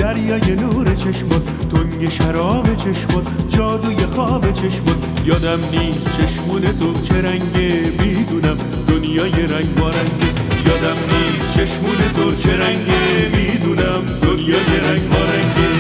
دریای نور چشمات، تنگ شراب چشمات، جادوی خواب چشمات. یادم نیست چشمون تو چه رنگه، میدونم دنیای رنگ بارنگه. یادم نیست چشمون تو چه رنگه، میدونم دنیای رنگ بارنگه.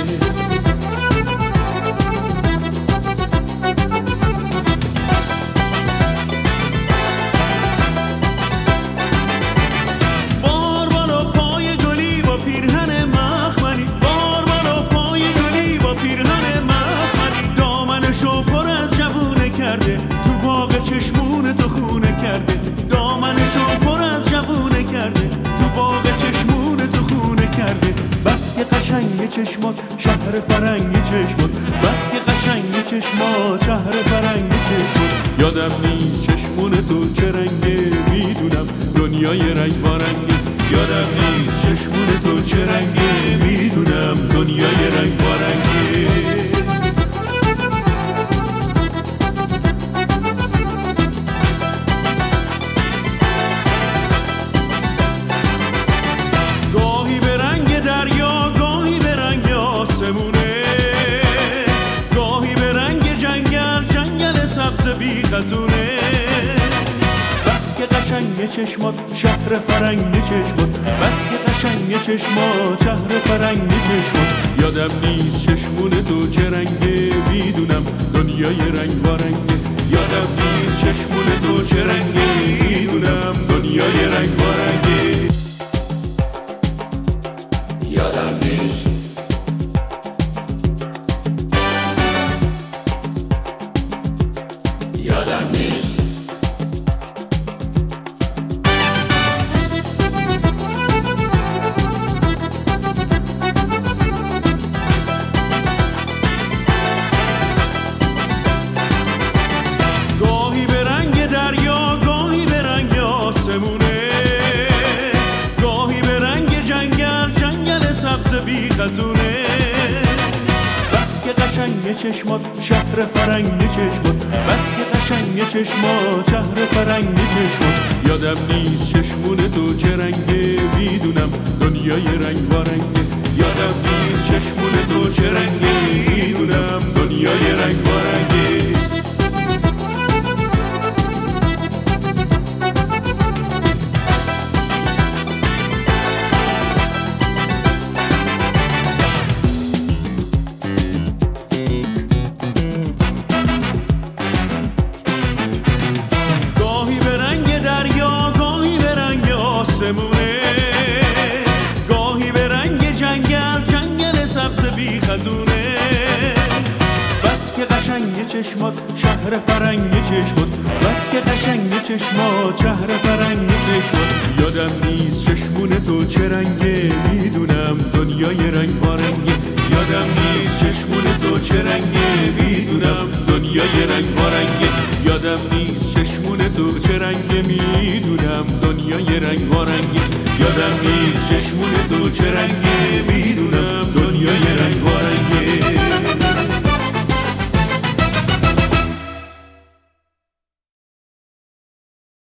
تو باغ چشمون تو خونه کرده، دامنشو پر از جوونه کرده، تو باغ چشمون تو خونه کرده. بس که قشنگ چشمات، شهر فرنگ چشمات، بس که قشنگ چشمات، شهر فرنگ چشمات. یادم نیست چشمون تو چه رنگه، میدونم دنیای رنگ بارنگه. یادم نیست چشمون تو چه رنگه، میدونم دنیای رنگ بارنگه. گاهی به رنگ جنگل، جنگل سبز بی خزونه. بس که قشنگ چشمات، شهر فرنگ چشمات، بس که قشنگ چشمات، شهر فرنگ چشمات. یادم نیست چشمون تو چه رنگه، میدونم دنیای رنگ بارنگه. یادم نیست چشمون تو چه رنگه، میدونم دنیای رنگ بارنگه. یادم نیست یادم نیست گاهی به رنگ دریا، گاهی به رنگ آسمونه، گاهی به رنگ جنگل، جنگل سبز بی خزونه. بس که قشنگ چشمات، شهر فرنگ چشمات، بس که قشنگ چشمات، شهر فرنگ چشمات. یادم نیست چشمون تو چه رنگه، میدونم دنیای رنگ بارنگه. یادم نیست چشمون تو چه رنگه، میدونم دنیای رنگ بارنگه. گاهی به رنگ جنگل، جنگل سبز بی خزونه. بس که قشنگ چشمات، شهر فرنگ چشمات، بس که قشنگ چشمات، شهر فرنگ چشمات. یادم نیست چشمون تو چه رنگه، میدونم دنیای رنگ بارنگه. یادم نیست چشمون تو چه رنگه، میدونم دنیای رنگ بارنگه. یادم نیست چشمون تو چه رنگه، میدونم دنیای رنگ بارنگه. یادم نیست چشمون تو چه رنگه، میدونم دنیای رنگ بارنگه.